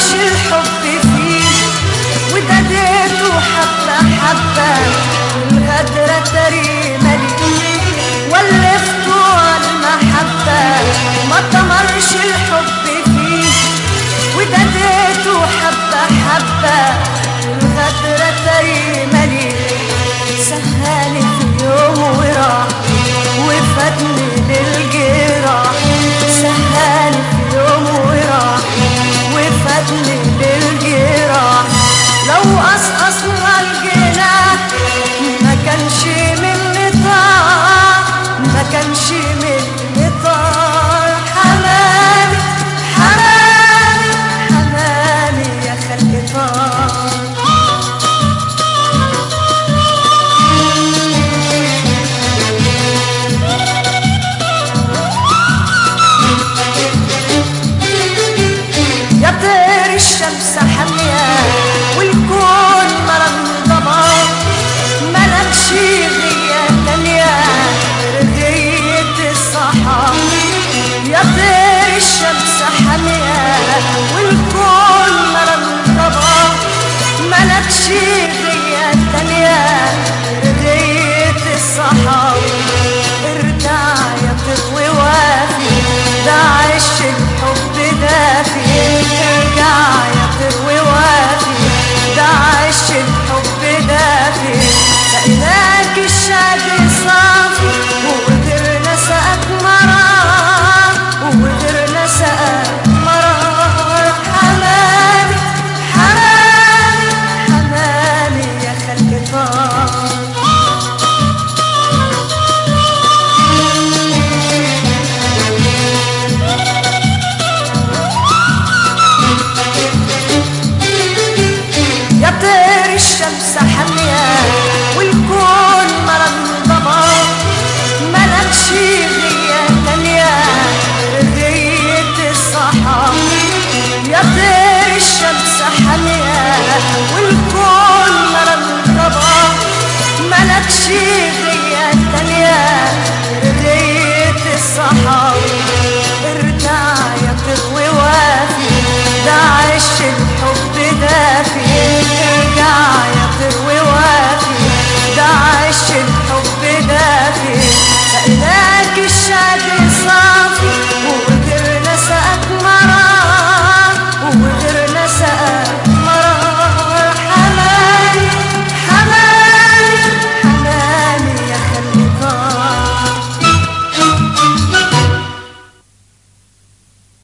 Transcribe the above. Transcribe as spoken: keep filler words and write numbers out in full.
تمرش الحب فيه، ودادته حبة حبة والغدرة تريمة ليه، ولفته عالمحبة ما تمرش الحب فيه، ودادته حبة حبة والغدرة تريمة ليه. سهاني في يوم وراح وفاتني للجراح، سهاني في يوم وراح وفاتني للجراح. لو قصقصنا الجناح ما كانش مني طار، ما كانش مني طار. حمامي حمامي حمامي يا خلق طار. يا طير الشمس حامية والكون مرض ضباب، ملكش غية تانية رغية الصحاب. يا طير الشمس حامية والكون مرض ضباب، ملكش غية تانية رغية الصحاب. ارجع يا طفل وافي ده عش الحب دافي، ارجع يا طفل وافي ده عش الحب دافي. سقيناك الشعب صافي وغدرنا سقاك مرار، وغدرنا سقاك مرار. حمامي حمامي حمامي يا خلق طار. يا طير الشمس حامية والكون مرض ضباب، ملكش غية تانية رغية الصحاب. يا طير الشمس حامية والكون مرض ضباب، ملكش غية تانية رغية الصحاب.